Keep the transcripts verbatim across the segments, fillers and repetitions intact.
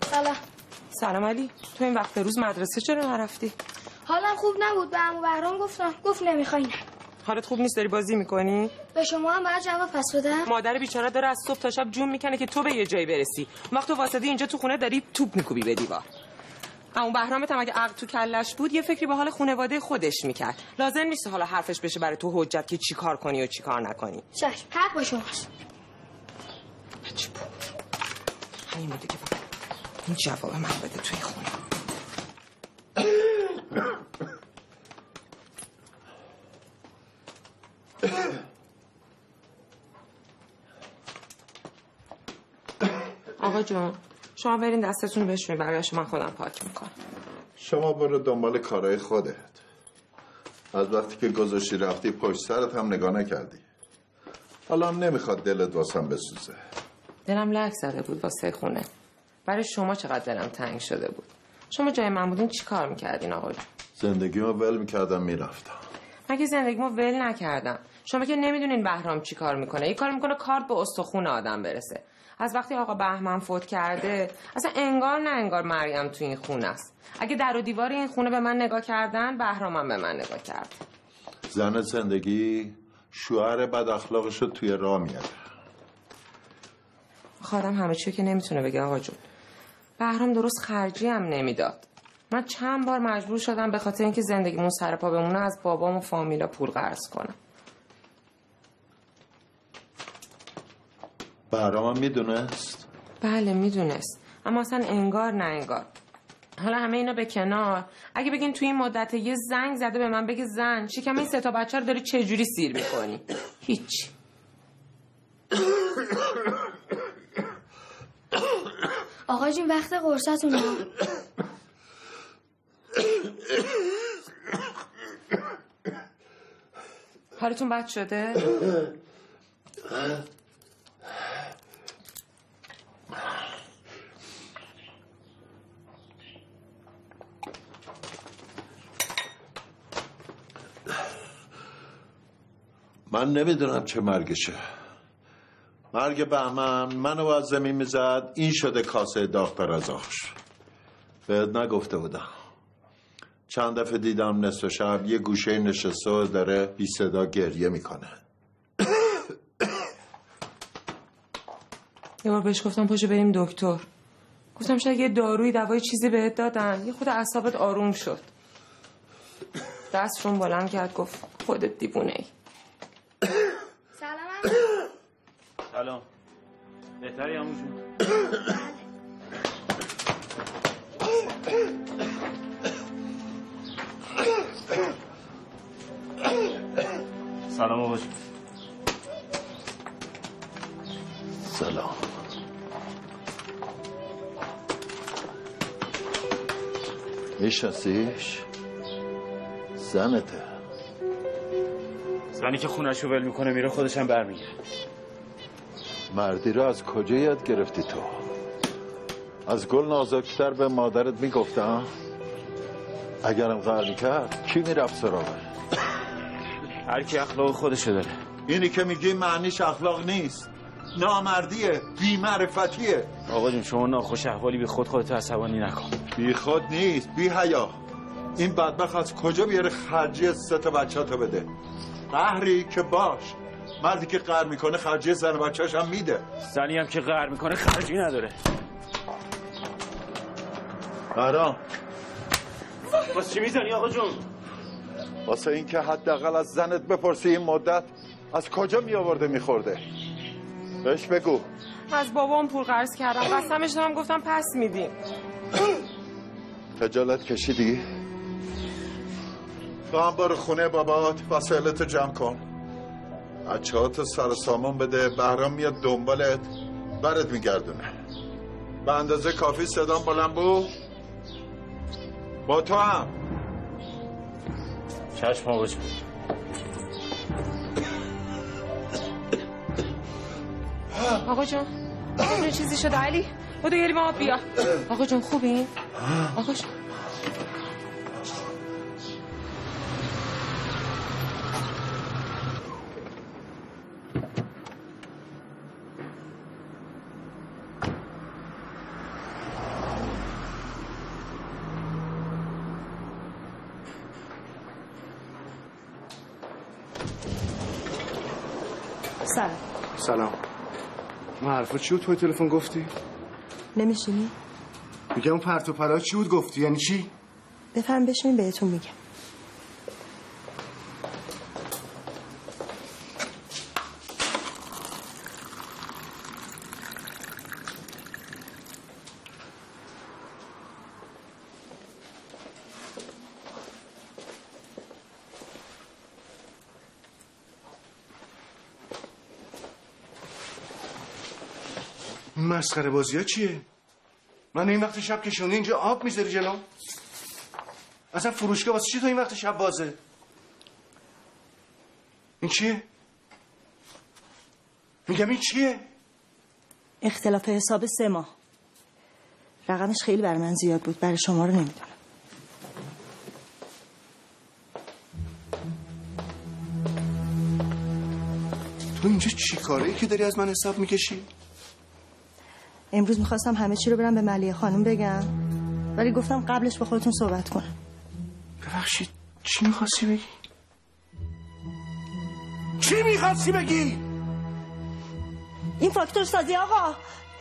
سلام. سلام علی. تو این وقت روز مدرسه چرا نرفتی؟ حالم خوب نبود، به عمو بهرام گفتم، گفت نمیخوای نه. حالت خوب نیست داری بازی میکنی؟ به شما هم باید جواب پس بدم؟ مادر بیچاره داره از صبح تا شب جون میکنه که تو به یه جایی برسی. وقت تو واسطه اینجا تو خونه داری توپ میکوبی به دیوار. عمو بهرامت هم اگه عقل تو کلش بود یه فکری به حال خانواده خودش میکرد. لازم نیست حالا حرفش بشه برای تو حجت که چی کار کنی و چی کار نکنی. چشم، حق با شماست. عجیب. همین بوده که فقط این جواب من بده توی خونه. آقا جون شما برین دستتون بشونید، بقیه‌اشو من خودم پاک میکنم. شما برو دنبال کارهای خودت. از وقتی که گذاشتی رفتی پشت سرت هم نگاه نکردی. حالا نمیخواد دلت واسم بسوزه. دلم لک زده بود واسه خونه. برای شما چقدر دلم تنگ شده بود. شما جای من بودین چی کار میکردین آقا جون؟ زندگیمو ول میکردم میرفتم. مگه زندگیمو ول نکردم؟ شما که نمیدونین بهرام چی کار میکنه. یه کار میکنه کارت به استخون آدم برسه. از وقتی آقا بهمن فوت کرده اصلا انگار نه انگار مریم تو این خونه است. اگه در و دیوار این خونه به من نگاه کردن بهرامم به من نگاه کرد. زن زندگی شوهر بد اخلاقشو توی راه میاره. خودم همه چیو که نمیتونه بگه آقا جون. بهرام درست خرجی هم نمیداد. من چند بار مجبور شدم به خاطر اینکه زندگیمون سر پا بمونه از بابام و فامیلا پول قرض کنم. بهرام هم میدونست؟ بله میدونست، اما اصلا انگار نه انگار. حالا همه اینا به کنار، اگه بگین توی این مدت یه زنگ زده به من بگه زن شکم این سه تا بچه رو داری چجوری سیر میکنی؟ هیچ. آقا جون وقت قرصتونه. حالتون بد شده؟ من نمیدونم چه مرگشه. مرگ بهمن منو از زمین میزد، این شده کاسه داغ پر از آش. بهت نگفته بودم. چند دفعه دیدم نصف شب یه گوشه نشسته و داره بی صدا گریه میکنه. یه بار بهش گفتم پاشو بریم دکتر. گفتم شاید یه داروی دوای چیزی بهت دادن یه خود اعصابت آروم شد. دستشون بلند کرد گفت خودت دیوونه ای. سلام. سلام. بهتری عمو جون؟ سلام آقا جون. سلام. میشناسیش؟ زنته. زنی که خونش رو ول میکنه میره خودش هم برمیگه. مردی رو از کجا یاد گرفتی تو؟ از گل نازکتر به مادرت میگفتم؟ اگرم قهر میکرد کی میرفت سراغه؟ هر کی اخلاق خودشو داره. اینی که میگی معنیش اخلاق نیست، نامردیه، بی‌معرفتیه. آقا جون شما ناخوش احوالی بی خود خودتو عصبانی نکن. بی خود نیست، بی حیا. این بدبخت از کجا بیاره خرجی سه تا بچه‌تو بده؟ قهری که باش، مردی که قهر میکنه خرجی زن و بچه‌اش هم میده. زنی هم که قهر میکنه خرجی نداره. بهرام واسه چی میزنی آقا جون؟ واسه این که حداقل از زنت بپرسی این مدت از کجا می آورده میخورده. بهش بگو. از بابام پول قرض کردم قسمش دارم گفتم پس میدیم. خجالت کشیدی؟ تو هم برو خونه بابات وسایلتو جمع کن، بچه‌هاتو سر سامان بده، بهرام میاد دنبالت برات میگردونه. به اندازه کافی صدام بلند بود؟ با تو هم. چشم آقا جون. آقا جون یه چیزی شده علی؟ بودو یه لیوان آب بیا. آقا جون خوبی؟ آقا جون سلام. سلام. ما حرفا چی بود توی تلفن گفتی؟ نمیشینی؟ میگم اون پرت و پلا چی بود گفتی؟ یعنی چی؟ بفرم بشین بهتون میگم. مسخره بازی ها چیه؟ من این وقت شب کشونی اینجا آب میذاری جلو؟ اصلا فروشگاه واسه چی تا این وقت شب بازه؟ این چیه؟ میگم این چیه؟ اختلاف حساب سه ماه. رقمش خیلی برای من زیاد بود، برای شما رو نمیدونم. تو اینجا چی کاری که داری از من حساب میکشی؟ امروز میخواستم همه چی رو برم به ملیحه خانم بگم، ولی گفتم قبلش با خودتون صحبت کنم. ببخشید چی میخواستی بگی؟ چی میخواستی بگی؟ این فاکتور سازی آقا.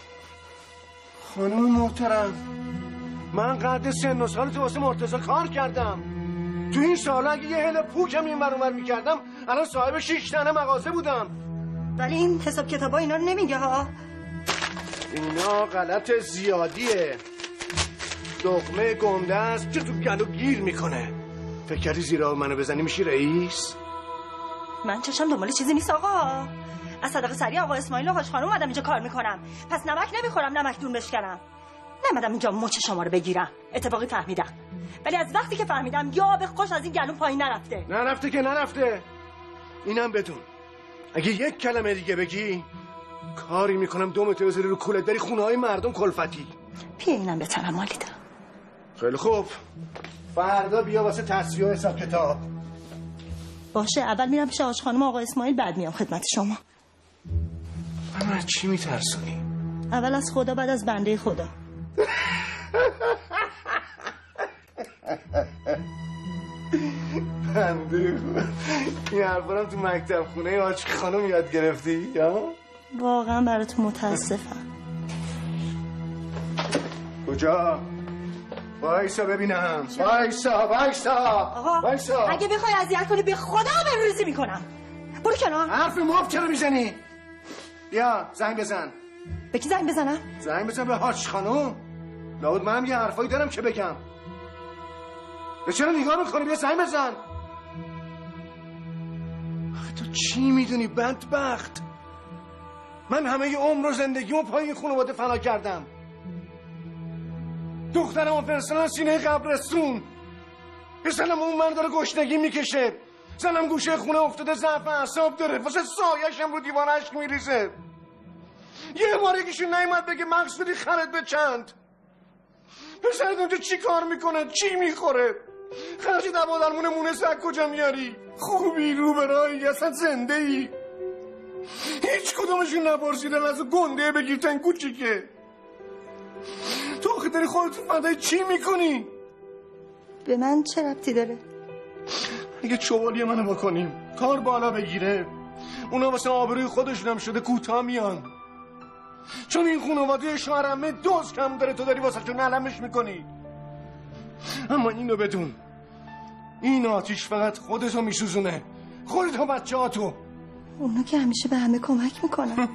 خانم محترم، من قد سن و سال تو واسه مرتضی کار کردم. تو این سالا اگه یه هل پوکم این ور اونور میکردم الان صاحب شیش تنه مغازه بودم. ولی این حساب کتابا اینا رو نمیگه ها. اینا غلط زیادیه. دغمه گنده است که تو گلو گیر میکنه. فکر کردی زیرا منو بزنی میشی رئیس؟ من چشم دنبال چیزی نیست آقا. از صدقه سری آقا اسماعیل و حاج خانم اومدم اینجا کار میکنم، پس نمک نمیخورم نمک دون بشکنم. نمیدم اینجا مچ شما رو بگیرم. اتفاقی فهمیدم، ولی از وقتی که فهمیدم یا به خوش از این گلون پایین نرفته. نرفته که نرفته. اینم بدون اگه یک کلمه دیگه بگی کاری میکنم دومتو بذاری رو کولت داری خونه های مردم کلفتی. بیا اینم بتنم مالیدم. خیلی خوب، فردا بیا واسه تصفیه حساب کتاب. باشه، اول میرم پیش حاج خانم آقا اسماعیل، بعد میام خدمت شما. من از چی میترسونی؟ اول از خدا بعد از بنده خدا. بنده خدا. این حرفا تو مکتب خونه حاج خانم یاد گرفتی یا؟ واقعا براتون متاسفم. کجا؟ وایسا ببینم. وایسا وایسا آقا وایسا. اگه بخوای اذیت کنی به خدا بروزی میکنم. برو کنار. حرف مفت چرا میزنی؟ بیا زنگ بزن. به کی زنگ بزنم؟ زنگ بزن به حاج خانم. لابد منم یه حرفایی دارم که بگم. به چرا نگاه میکنی؟ بیا زنگ بزن. آخه تو چی میدونی بدبخت؟ من همه عمر و زندگیمو پای این خانواده فنا کردم. دخترمو فرستادن سینه قبرستون. پسرم اون من داره گشنگی میکشه. زنم گوشه خونه افتاده ضعف اعصاب داره. واسه سایه‌شم رو دیوار اشک میریزه. یه بار یکیشون نیومد بگه مقصودی خرید به چند. پسرت اونجا چی کار میکنه؟ چی میخوره؟ خرج دوا درمون مونس از کجا میاری؟ خوبی رو برایی اصلا زنده ای؟ هیچ کدومشون نپرسیدن از گنده بگیر تا این کوچیکه. تو آخه داری خودت فدای چی میکنی؟ به من چه ربطی داره؟ اگه چوالی منو بکنیم کار بالا بگیره اونا واسه آبروی خودشون هم شده کوتاه میان. چون این خانواده شهرمه دوز کم داره، تو داری واسه چون علمش میکنی. اما اینو بدون، این آتیش فقط خودتو میسوزونه، خودت و بچه ها تو. اونا که همیشه به همه کمک میکنن.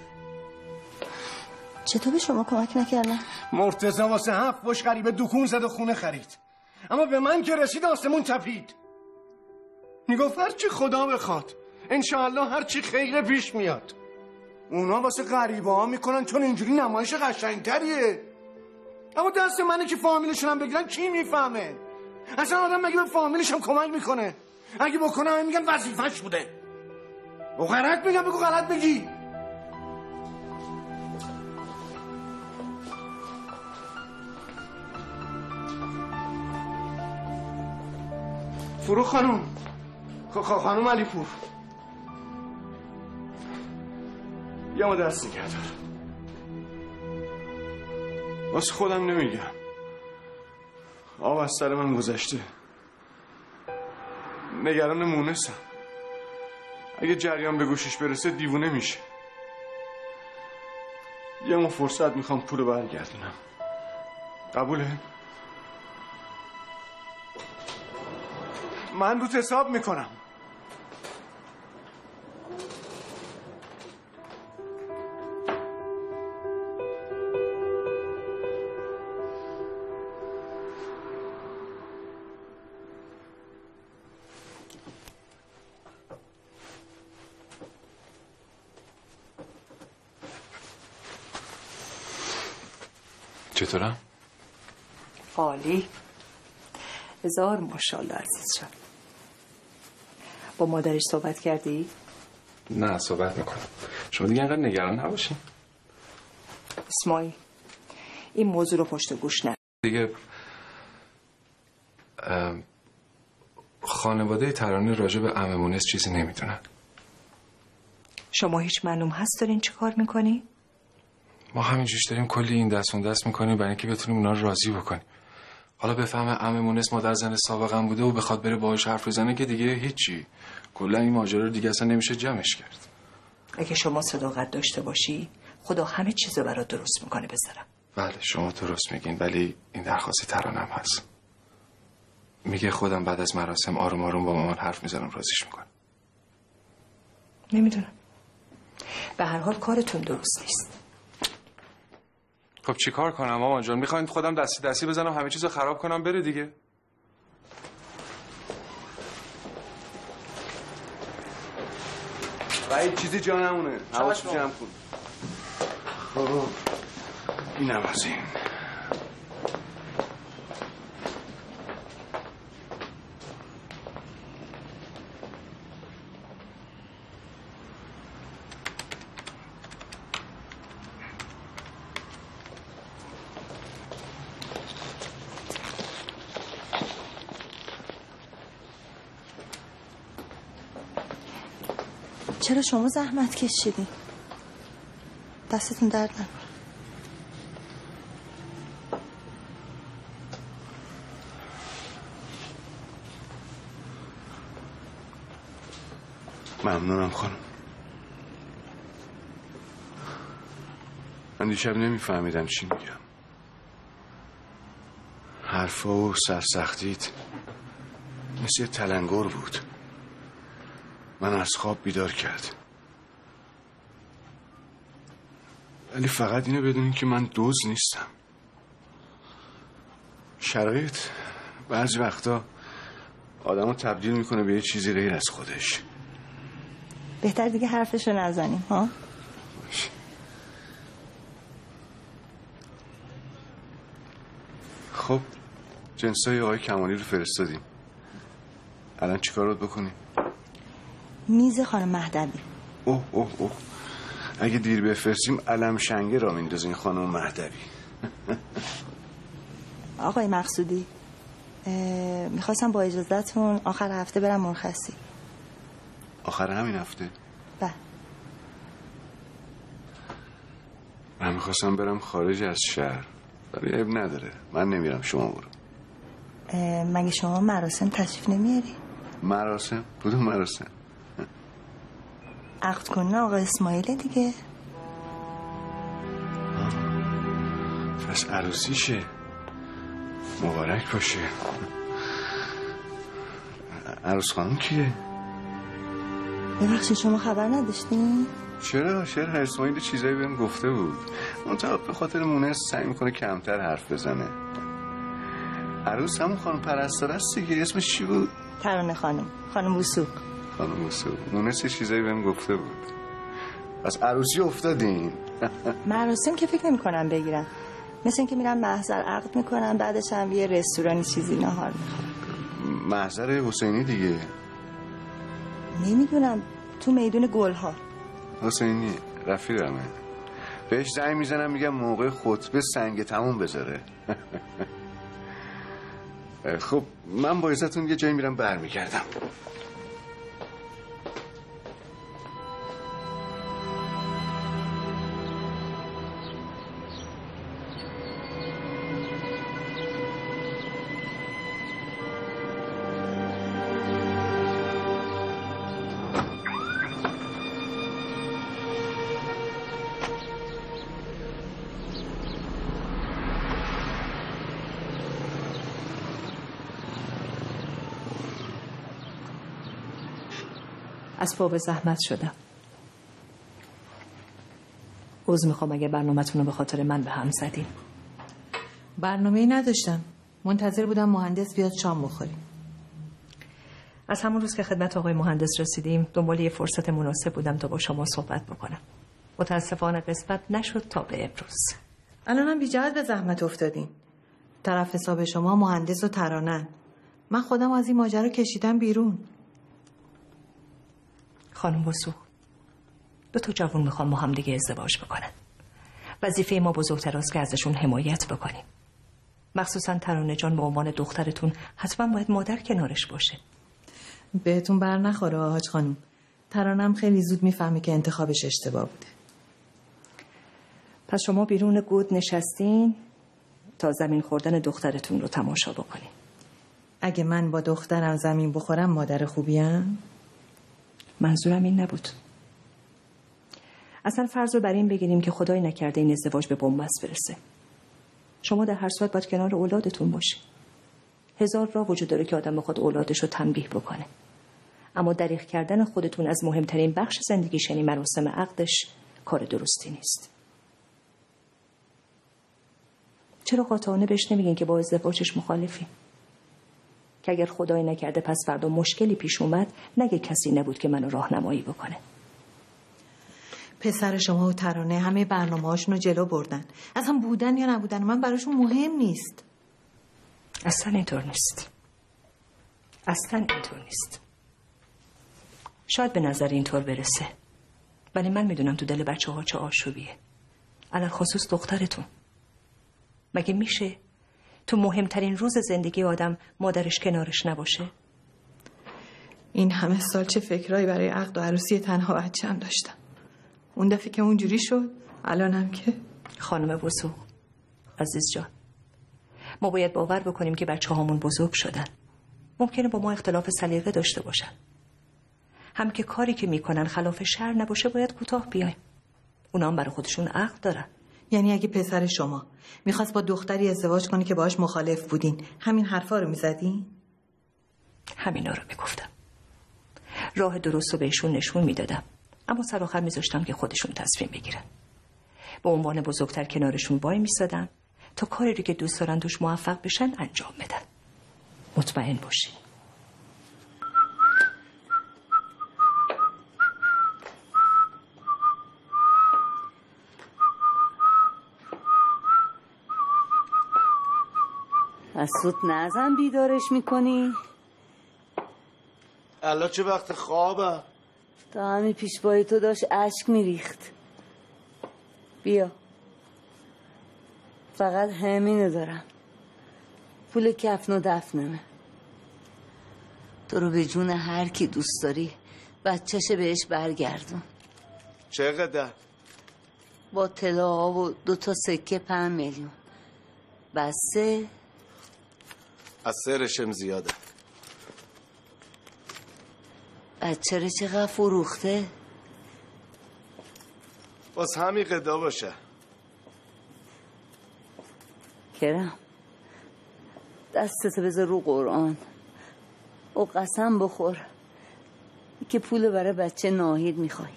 چطور به شما کمک نکردن؟ مرتضی واسه هفت باش غریبه دکون زد و خونه خرید، اما به من که رسید آسمون تپید. میگفت هرچی خدا بخواد انشاءالله هرچی خیره پیش میاد. اونا واسه غریبه ها میکنن چون اینجوری نمایش قشنگتریه. اما دست منه که فامیلشون هم بگیرن کی میفهمه؟ اصلا آدم مگه به فامیلش هم کمک میکنه؟ اگه بکنه همه میگن وظیفه‌ش بوده. و غلط میگم بگو غلط بگی. فروخ خانوم خانوم علی پور یا ما دست نگه دار. واسه خودم نمیگم، آب از سر من گذشته. نگران مونسم. اگه جریان به گوشش برسه دیوونه میشه. یه ماه فرصت میخوام پولو برگردونم. قبوله؟ من روت حساب میکنم. چطورم؟ عالی. هزار ماشاءالله عزیز جان. با مادرش صحبت کردی؟ نه صحبت میکنم. شما دیگه انقدر نگران نباشین. اسماعیل این موضوع رو پشت گوش نه. دیگه خانواده ترانه راجع به عمه مونس چیزی نمیدونن. شما هیچ معلوم هست دارین چی کار میکنی؟ ما همینجوش داریم کلی این دست اون دست میکنیم برای اینکه بتونیم اونا رو راضی بکنیم. حالا بفهمه عمه مونس مادر زن سابقم بوده و بخواد بره باهاش حرف بزنه که دیگه هیچی. کلا این ماجرا رو دیگه اصلا نمیشه جمعش کرد. اگه شما صداقت داشته باشی خدا همه چیزو برات درست میکنه بذارم. بله شما درست میگین، ولی این درخواست ترانم هست. میگه خودم بعد از مراسم آروم آروم با مامان حرف میزنم راضیش میکنم. نمیدونم. به هر حال کارتون درست نیست. خب چی کار کنم مامان جان؟ میخواین خودم دستی دستی بزنم همه چیزو خراب کنم بره دیگه؟ باید چیزی جا نمونه. حواست جمع کن. خب اینم از این. چرا شما زحمت کشیدی؟ دستتون درد نکنه. ممنونم خانم. من دیشب نمیفهمیدم چی میگم. حرفا و سرسختیت مثل یه تلنگر بود. من از خواب بیدار کرد. ولی فقط اینو بدونین که من دوز نیستم. شرایط بعضی وقتا آدمو تبدیل میکنه به یه چیزی غیر از خودش. بهتر دیگه حرفشو نزنیم ها؟ خب جنسای آقای کمالی رو فرستادیم. الان چیکار رو بکنیم؟ میز خانم مهدوی. اوه اوه اوه اگه دیر بفرستیم علم شنگه را میندازین خانم مهدوی. آقای مقصودی میخواستم با اجازهتون آخر هفته برم مرخصی. آخر همین هفته؟ بله. من میخواستم برم خارج از شهر ولی عیب نداره من نمیرم شما برو. مگه شما مراسم تشریف نمیاری؟ مراسم؟ کدوم مراسم؟ عقد کنن آقا اسماعیل دیگه. پس عروسیشه. مبارک باشه. عروس خانم کیه؟ ببخشید شما خبر نداشتین؟ چرا؟ چرا اسماعیل چیزایی بهم گفته بود. اون تا به خاطر مونس سعی میکنه کمتر حرف بزنه. عروس همون خانم پرستار است دیگه. اسمش چی بود؟ ترانه خانم. خانم وثوق. خانم وثوق. مونس چیزایی بهم گفته بود. پس عروسی افتادین. مراسم که فکر نمی‌کنم بگیرم. مثل اینکه میرم محضر عقد میکنم بعدش هم یه رستورانی چیزی نهار میخورم. محضر حسینی دیگه. نمیدونم تو میدون گلها. حسینی رفیقمه. بهش زنگ میزنم میگم موقع خطبه سنگ تموم بذاره. خب من با عزتون یه جایی میرم برمیگردم. از پا به زحمت شدم. عذر میخوام اگه برنامه‌تون رو به خاطر من به هم زدیم. برنامه‌ای نداشتم. منتظر بودم مهندس بیاد شام بخوریم. از همون روز که خدمت آقای مهندس رسیدیم دنبال یه فرصت مناسب بودم تا با شما صحبت بکنم. متاسفانه قسمت نشد تا به امروز. الانم بی جهت به زحمت افتادین. طرف حساب شما مهندس و ترانن. من خودم از این ماجرا کشیدم بیرون. خانم وسو، دو تا جوان میخوام با هم دیگه ازدواج بکنن. وظیفه ما بزرگتر است که ازشون حمایت بکنیم. مخصوصا ترانه جان به عنوان دخترتون حتما باید مادر کنارش باشه. بهتون بر نخوره حاج خانم. ترانم خیلی زود میفهمه که انتخابش اشتباه بوده. پس شما بیرون گود نشستین تا زمین خوردن دخترتون رو تماشا بکنین. اگه من با دخترم زمین بخورم مادر خوبیم؟ منظورم این نبود. اصلا فرض رو بر این بگیریم که خدای نکرده این ازدواج به بنبست برسه. شما در هر صورت باید کنار اولادتون باشی. هزار راه وجود داره که آدم بخواد اولادش رو تنبیه بکنه. اما دریغ کردن خودتون از مهمترین بخش زندگیش یعنی مراسم عقدش کار درستی نیست. چرا قاطعانه بهش نمیگین که با ازدواجش مخالفی؟ که اگر خدای نکرده پس فردا مشکلی پیش اومد نگه کسی نبود که منو راهنمایی بکنه. پسر شما و ترانه همه برنامه‌هاشون رو جلو بردن. اصلا بودن یا نبودن من براشون مهم نیست. اصلا اینطور نیست. اصلا اینطور نیست. شاید به نظر اینطور برسه، ولی من میدونم تو دل بچه ها چه آشوبیه. علل خصوص دخترتون. مگه میشه تو مهمترین روز زندگی آدم مادرش کنارش نباشه؟ این همه سال چه فکرایی برای عقد و عروسی تنها بچه‌ام داشتم. اون دفعه که اونجوری شد الانم که. خانم وسو عزیز جان، ما باید باور بکنیم که بچه هامون بزرگ شدن. ممکنه با ما اختلاف سلیقه داشته باشن. هم که کاری که میکنن خلاف شرع نباشه باید کوتاه بیایم. اونا هم برای خودشون عقل دارن. یعنی اگه پسر شما میخواست با دختری ازدواج کنه که باهاش مخالف بودین همین حرفا رو میزدین؟ همینا رو میگفتم. راه درست رو بهشون نشون میدادم، اما سر آخر میذاشتم که خودشون تصمیم بگیرن. به عنوان بزرگتر کنارشون وای میسادم تا کاری رو که دوست دارن توش موفق بشن انجام بدن. مطمئن باشین. از سود نزن بیدارش میکنی؟ الان چه وقت خوابه؟ تا همین پیشبایی تو داشت اشک میریخت. بیا فقط همینو دارم، پول کفن و دفنمه. تو رو به جون هر کی دوست داری بچهش بهش برگردون. چقدر؟ با طلا و دو تا سکه پنج میلیون. بسه؟ از سرشم زیاده. بچه رو چقدر فروخته؟ باز همین قدا باشه. کرم دستتو بذار رو قرآن و قسم بخور که پول برای بچه ناهید میخوای.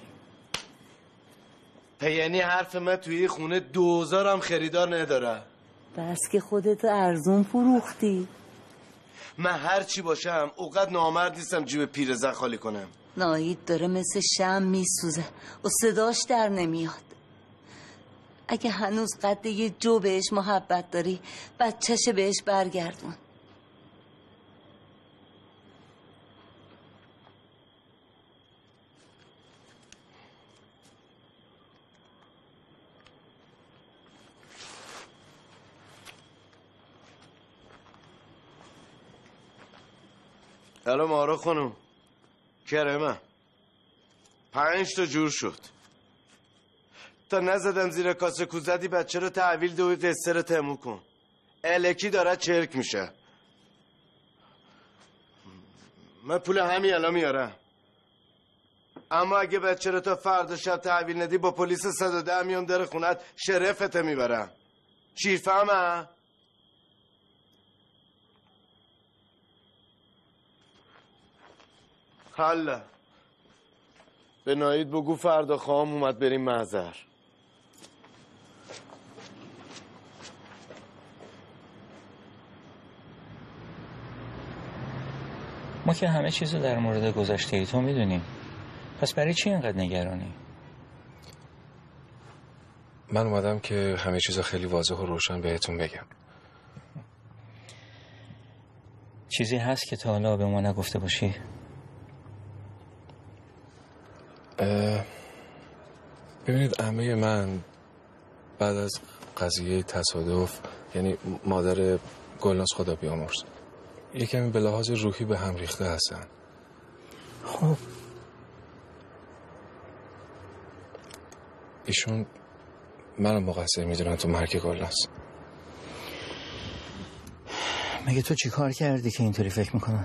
یعنی حرف من توی خونه دوزارم خریدار نداره. بس که خودتو ارزون فروختی. من هر چی باشم اوقات نامرد نیستم جیب پیرزن خالی کنم. ناهید داره مثل شم میسوزه و صداش در نمیاد. اگه هنوز قد یه جو بهش محبت داری بچهش بهش برگردون. الو مارا خانم، کرمه پنج تا جور شد. تا نزدم زیر کاسه کوزدی بچه رو تحویل ده و قصه رو تموم کن. الکی داره چرک میشه. من پول همین الان میارم، اما اگه بچه رو تا فردا شب تحویل ندی با پلیس صد و ده میام در خونت شرفت میبرم. چی فهمه؟ حالا به ناهید بگو فردا خواهم اومد بریم محضر. ما که همه چیزو در مورد گذشته ای تو میدونیم، پس برای چی اینقدر نگرانی؟ من اومدم که همه چیزا خیلی واضح و روشن بهتون بگم. چیزی هست که تا حالا به ما نگفته باشی؟ ببینید عمه من بعد از قضیه تصادف، یعنی مادر گلناز خدا بیامرز، یه کمی به لحاظ روحی به هم ریخته هستن. خب ایشون منو مقصر میدونن تو مرگ گلناز. مگه تو چی کار کردی که اینطوری فکر میکنن؟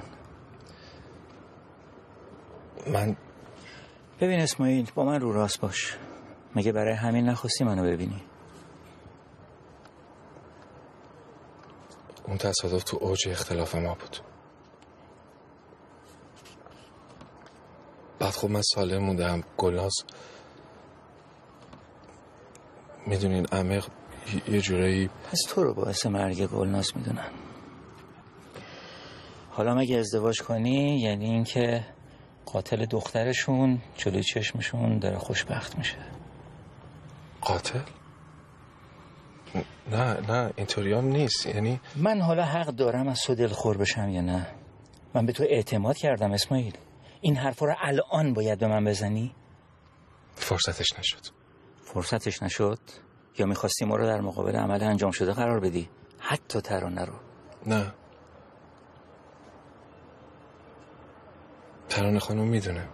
من ببین اسماعیل، با من رو راست باش. مگه برای همین نخواستی منو ببینی؟ اون تصادف تو اوج اختلاف ما بود. بعد خب من سالم موندم. گلناز میدونین عمیق یه جورایی. پس تو رو باعث مرگ گلناز میدونن. حالا مگه ازدواج کنی یعنی این که قاتل دخترشون جلوی چشمشون داره خوشبخت میشه. قاتل؟ نه نه اینطوری هم نیست. یعنی من حالا حق دارم از تو دلخور بشم یا نه؟ من به تو اعتماد کردم اسماعیل. این حرفا رو الان باید به من بزنی؟ فرصتش نشد. فرصتش نشد؟ یا میخواستی ما رو در مقابل عمل انجام شده قرار بدی؟ حتی ترانه رو؟ نه، ترانه خانم میدونه.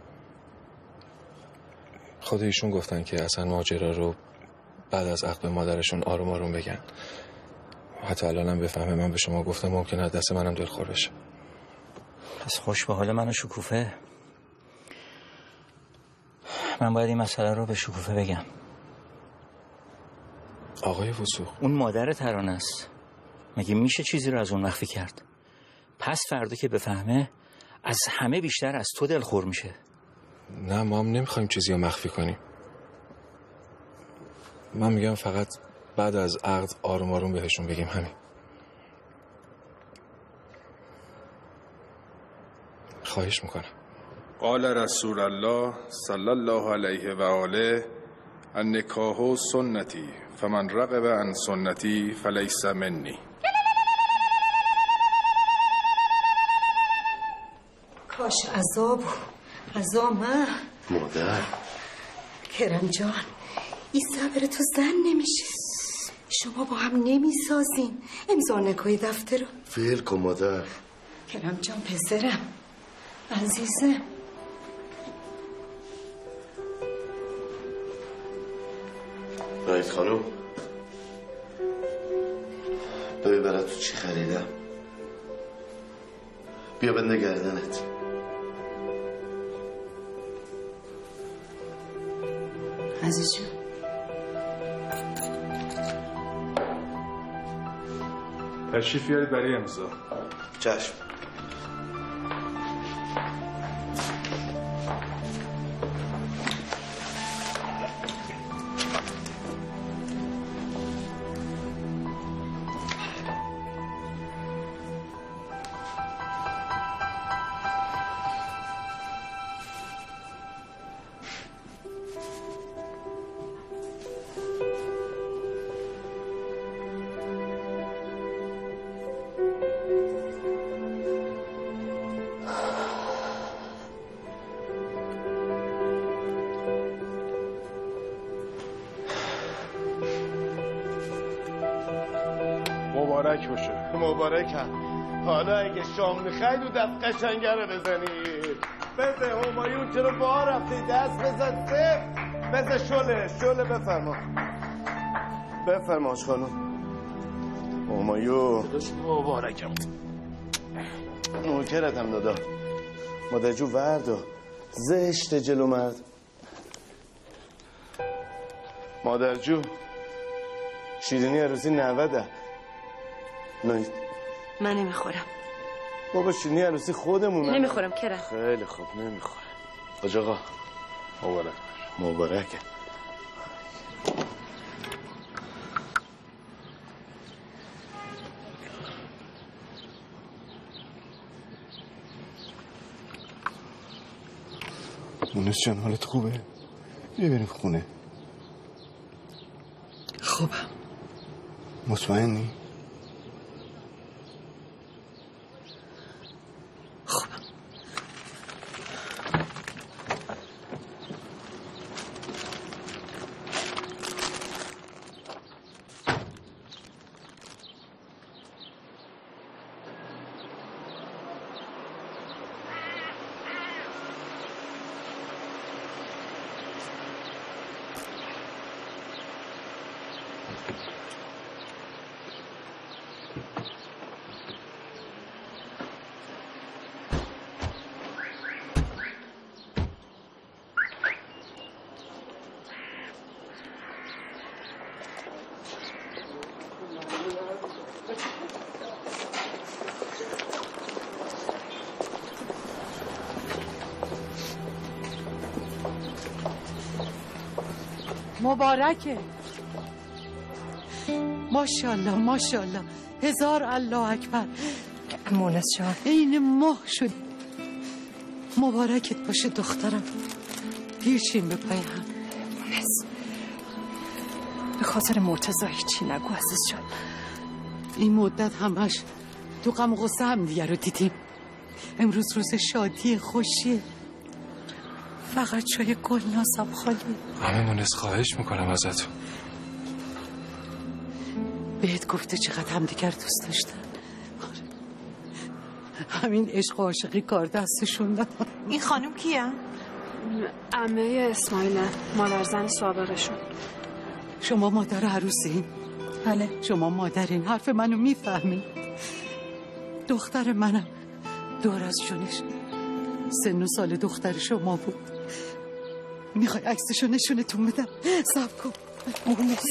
خود ایشون گفتن که اصلا ماجرا رو بعد از عقد مادرشون آروم آروم بگن. حتی الانم بفهمه من به شما گفتم ممکنه دست منم دلخور بشه. پس خوش به حال من و شکوفه. من باید این مسئله رو به شکوفه بگم. آقای وثوق، اون مادر ترانه است. مگه میشه چیزی رو از اون مخفی کرد؟ پس فردا که بفهمه از همه بیشتر از تو دلخور میشه. نه ما هم نمیخوایم چیزی رو مخفی کنیم. من میگم فقط بعد از عقد آروم آروم بهشون بگیم، همین. خواهش میکنم. قال رسول الله صلی الله علیه و آله النکاح سنتی فمن رغب عن سنتی فلیس منی. کاش عذاب عذاب من مادر کرم جان، این صبر تو زن نمیشه. شما با هم نمیسازین. امضا نکای دفتر رو فیل کن مادر. کرم جان پسرم عزیزم. ناهید خانم ببین برای تو چی خریدم. بیا بنده گردنت. عزیز جون تشریف بیارید برای امضا. چشم. مبارک باشه. مبارکم. حالا اگه شام میخوای دو دست قشنگه رو بزنی. بزه همایون چرا با رفتی؟ دست بزن سفت. بزه شله شله. بفرما بفرما آش خانم. همایون مبارکم. نوکرتم دادا. مادر جو وردو زشت جلو مرد. مادر جو شیرینی عروسی نوده. نه من نمیخورم. بابا شیرینی عروسی خودمونه. نمیخورم کرم. خیلی خوب نمیخورم. حاج آقا مبارک مبارکه. مونس جان حالت خوبه؟ بیا بریم خونه. خوبم. مطمئنی؟ خوبم. مبارکه. ماشاءالله ماشاءالله، هزار الله اکبر. مونس جان این ماه شد. مبارکت باشه دخترم. پیرچین به پای هم. مونس به خاطر مرتضی هیچی نگو عزیز جان. این مدت همش تو غم و غصه هم دیگه رو دیدیم. امروز روز شادی خوشیه. فقط جای گلنازم خالی. همه مونس خواهش میکنم ازتون. بهت گفته چقدر هم دیگر دوست داشتن. همین عشق و عاشقی کار دستشون داد. این خانم کیه؟ عمه اسماعیل، مادر زن سابقشون. شما مادر عروسین؟ بله. شما مادرین، حرف منو میفهمین. دختر منم دور از جونش سن و سال دختر شما بود. میخوای عکسشو نشونتون بدم؟ صبر کن. مونس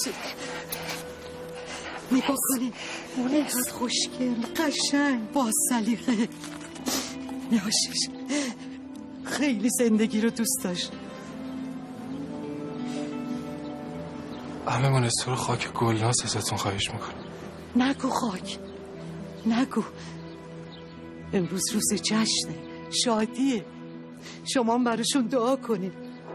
نگاه کنین. مونس خوشگل، قشنگ، با سلیقه. ناشش خیلی زندگی رو دوست داشت. همه مونس تو رو خاک گلناز ازتون خواهش میکنم. نگو خاک، نگو. امروز روز جشنه، شادیه. شما براشون دعا کنید.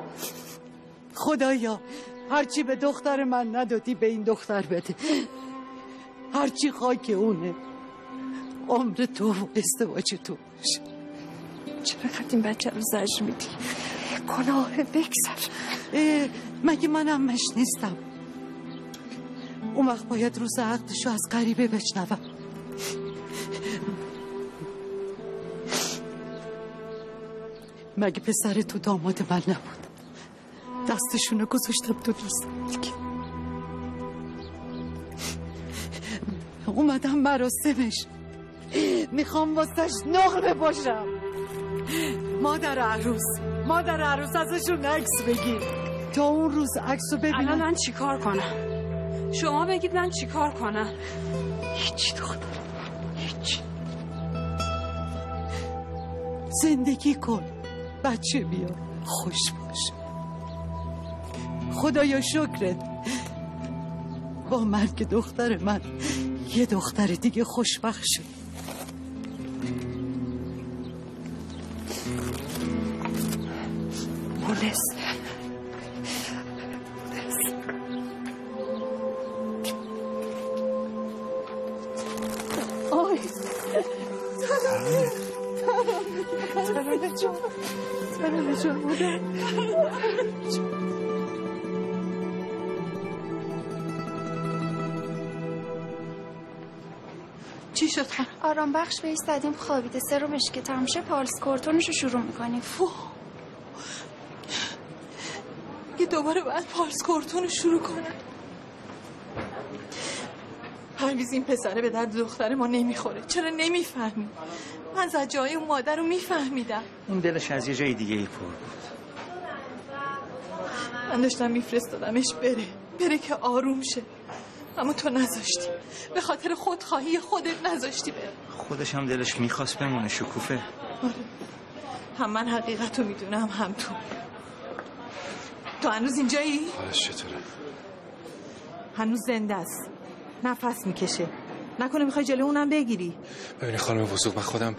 خدایا هرچی به دختر من ندادی به این دختر بده. هرچی خاک اونه. عمر تو و ازدواج تو باشه. چرا قد این بچه رو زجر میدی؟ گناه بگذر. مگه منم مش نیستم؟ اون وقت باید روز عقدشو از غریبه بشنوم. مگه پسر تو داماد من نبود؟ دستشونو گذاشتم تو دست. اومدم مراسمش، میخوام واسش نقل باشم. مادر عروس، مادر عروس ازشون عکس بگیر تا اون روز عکسو ببینم. الان من چیکار کنم؟ شما بگید من چیکار کنم؟ هیچی دختر، هیچی. زندگی کن، بچه بیا، خوش باش. خدایا شکرت، با مرگ دختر من یه دختر دیگه خوشبخت شد. مونس آی ترانه جان، ترانه جان بودم. چی شد خانم؟ آرام بخش بهش زدیم خوابیده. سرمش که تمام شه پالس کورتونشو شروع میکنیم. فو یه دوباره باید پالس کورتون رو شروع کنم. هرگز این پسره به درد دختر ما نمیخوره. چرا نمیفهمی؟ من زجای اون مادر رو میفهمیدم. اون دلش از یه جای دیگه ای پر بود. من داشتم میفرستادمش بره بره که آروم شه، اما تو نذاشتی. به خاطر خودخواهی خودت نذاشتی بره. خودش هم دلش میخواست بمونه شکوفه. آره، هم من حقیقت رو میدونم هم تو. تو هنوز اینجایی؟ حالش چطوره؟ هنوز زنده است. نفس میکشه. نکنه میخوای جلو اونم بگیری؟ ببینی خانم وثوق، من خودم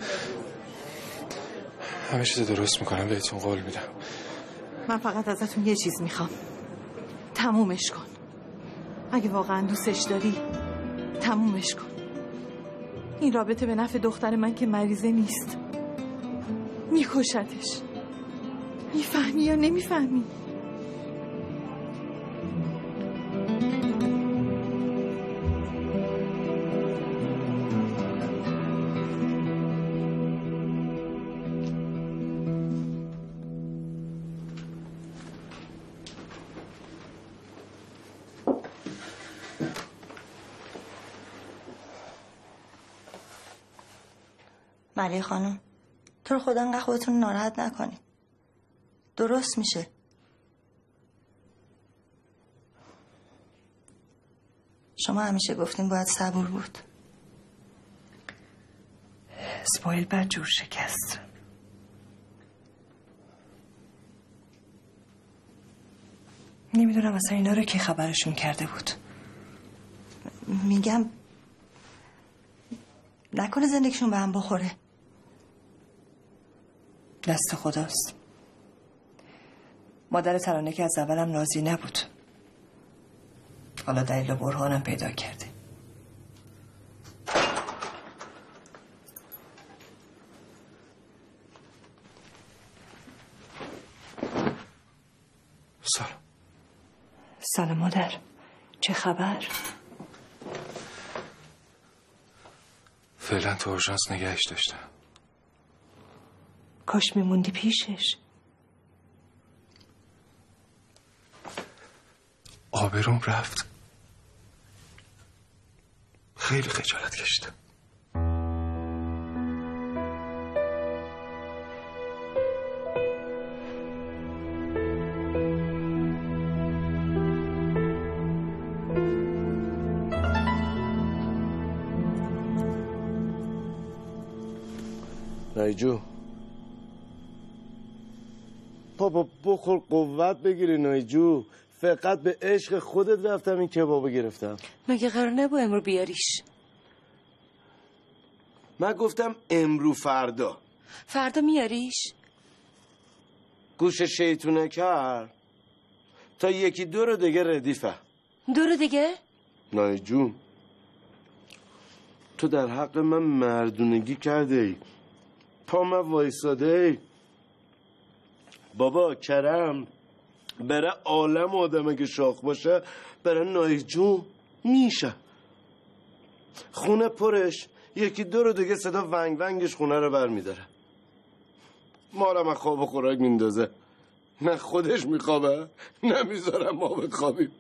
همه چیز درست میکنم، بهتون قول میدم. من فقط ازتون یه چیز میخوام. تمومش کن. اگه واقعا دوستش داری تمومش کن. این رابطه به نفع دختر من که مریضه نیست. میکشتش. میفهمی یا نمیفهمی؟ ملیه خانم، تو رو خدا انقدر خودتون ناراحت نکنید. درست میشه. شما همیشه گفتین باید صبور بود. اسماعیل بد جور شکست. نمیدونم اصلا اینا رو کی خبرشون کرده بود. میگم نکنه زندگیشون به هم بخوره. دست خداست. مادر ترانه که از اولم راضی نبود. حالا دلیل و برهانم پیدا کرده. سلام. سلام مادر. چه خبر؟ فعلا تو اورژانس نگهش داشتم. کاش میموندی پیشش. آبروم رفت. خیلی خجالت کشیدم. نایجو بابا بخور قوت بگیری نایجو. فقط به عشق خودت رفتم این کبابو گرفتم. مگه قرار نبود امرو بیاریش؟ من گفتم امرو فردا. فردا میاریش؟ گوش شیطونه کرد تا یکی دو رو دیگه ردیفه. دو رو دیگه؟ نایجو تو در حق من مردونگی کرده ای. پا من وایساده ای. بابا کرم برای عالم آدمه که شاخ باشه، برای نایجو میشه. خونه پرش یکی دو رو دیگه صدا ونگ ونگش خونه رو بر میداره. ما رو من خواب و خوراک میندازه. نه خودش میخوابه نه میذارم ما بخوابیم.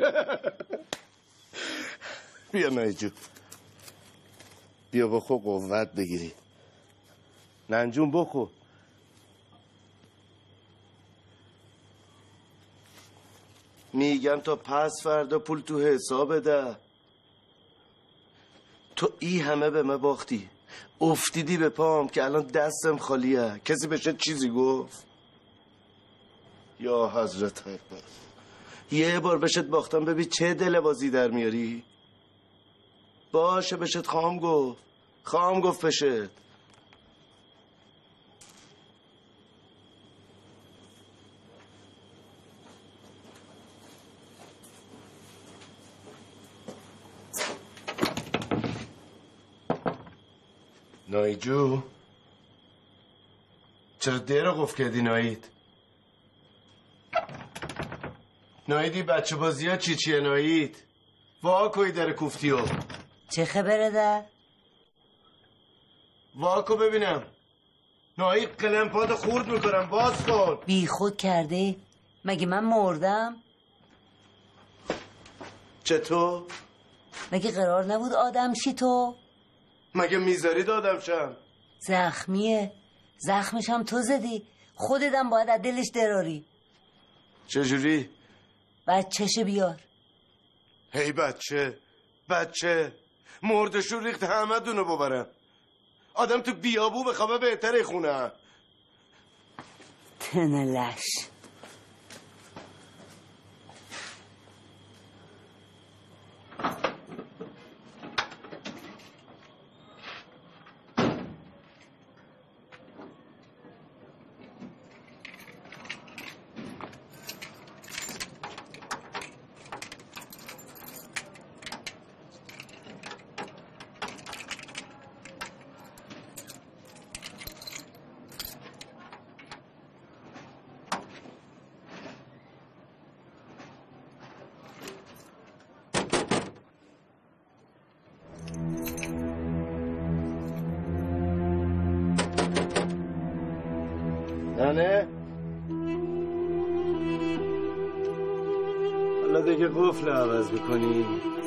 بیا نایجو بیا بخور قوت بگیری. ننجون بخور. میگم تا پس فردا پول تو حساب ده. تو ای همه به من باختی، افتیدی به پام که الان دستم خالیه. کسی بهش چیزی گفت؟ یا حضرت اکبر. یه بار بهشت باختم ببین چه دل بازی در میاری. باشه بهشت خواهم گفت، خواهم گفت بهشت. نایجو چرا در رو قفل کردی نایید؟ نایدی بچه بازی ها چی چیه نایید؟ واکوی در کوفتی ها. چه خبره در؟ واکو ببینم. نایید قلمپاد خورد میکنم، باز کن. بی خود کرده؟ مگه من مردم؟ چطور؟ مگه قرار نبود آدم شی تو؟ مگه میذارید آدم شم؟ زخمیه. زخمش هم تو زدی. خودتم باید از دلش دراری. چجوری؟ بچهش بیار. هی بچه بچه مردشون ریخت همه دونو ببرم. آدم تو بیابو بخوابه بهتره خونه. تنلش نه حالا دیگه قفل عوض میکنی.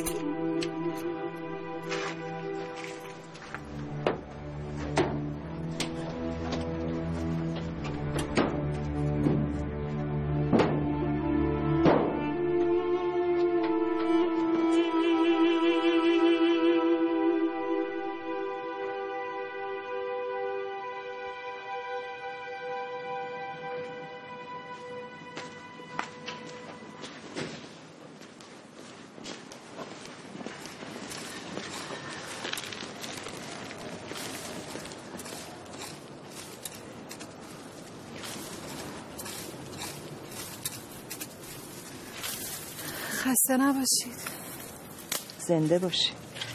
خسته نباشید. زنده باشی.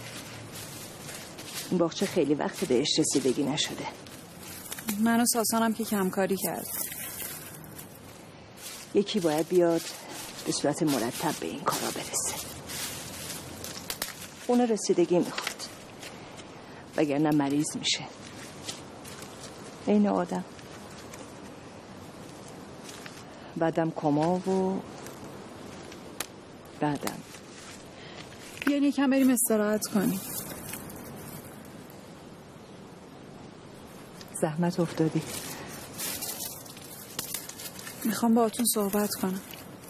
این باغچه خیلی وقت بهش رسیدگی نشده. من و ساسانم که کمکاری کرد. یکی باید بیاد به صورت مرتب به این کارا برسه. اون رسیدگی میخواد، وگرنه مریض میشه. این آدم بعدم کما و بعدم بیاین یکم بریم استراحت کنیم. زحمت افتادی. میخوام باهاتون صحبت کنم.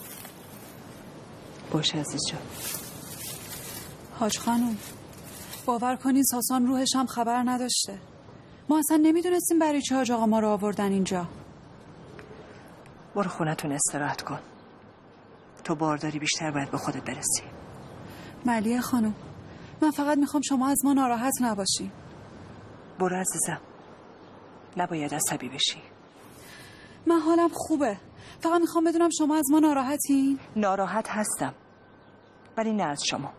باشه عزیز جان. حاج خانم باور کنین ساسان روحش هم خبر نداشته. ما اصلا نمیدونستیم برای چه حاج آقا ما رو آوردن اینجا. برو خونتون استراحت کن. تو بارداری بیشتر باید به خودت برسی. ملیه خانم من فقط میخوام شما از ما ناراحت نباشی. برو عزیزم. نباید عصبی بشی. من حالم خوبه. فقط میخوام بدونم شما از ما ناراحتین؟ ناراحت هستم ولی نه از شما.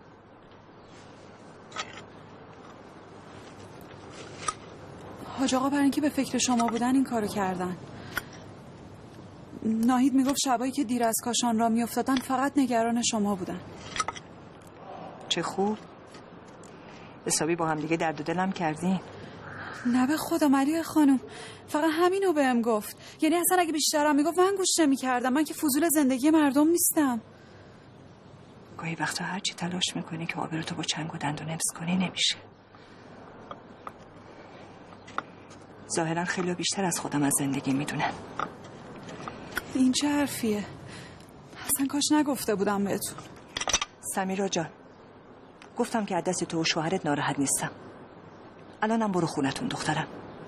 حاج آقا برای اینکه به فکر شما بودن این کارو کردن. ناهید میگفت شبایی که دیر از کاشان را میافتادن فقط نگران شما بودن. چه خوب. حسابی با هم دیگه درد و دلم کردین. نه به خدا ملیه خانم فقط همینو بهم گفت. یعنی اصلا اگه بیشترم میگفت من گوش نمی‌کردم. من که فضول زندگی مردم نیستم. گاهی وقتا هر چی تلاش میکنی که آبروتو با چنگ و دندون حفظ کنی نمیشه. ظاهرا خیلی بیشتر از خودم از زندگی میدونن. این چه حرفیه؟ اصلا کاش نگفته بودم بهتون. سمیرا جان گفتم که از دست تو و شوهرت ناراحت نیستم. الانم برو خونتون دخترم.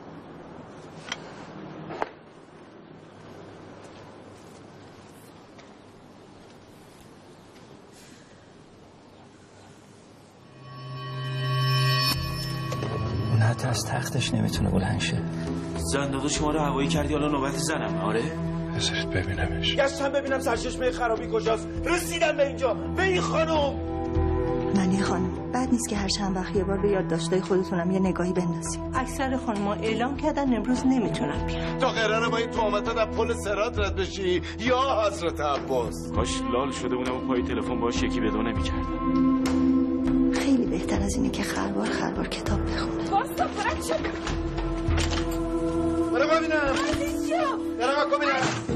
اون حتی از تختش نمیتونه بلند شه. زندادو شما رو هوایی کردی حالا نوبت زنم. آره بذارید ببینمش. گشتم ببینم سرچشمه خرابی کجاست. رسیدم به اینجا به این خانم. ملیه خانم بعد نیست که هر چند وقت یه بار به یادداشتای خودتونم یه نگاهی بندازی. اکثر خانم‌ها اعلام کردن امروز نمیتونن بیان. تا قراره با این تهمتا در پل صراط رد بشی یا حضرت عباس. کاش لال شده بودم و پای تلفن باهاش یکی بدو نمی‌کردم. خیلی بهتر از اینه که خربار خربار کتاب بخونه. واسه فرق شد. برو ببینم. برو ببینم.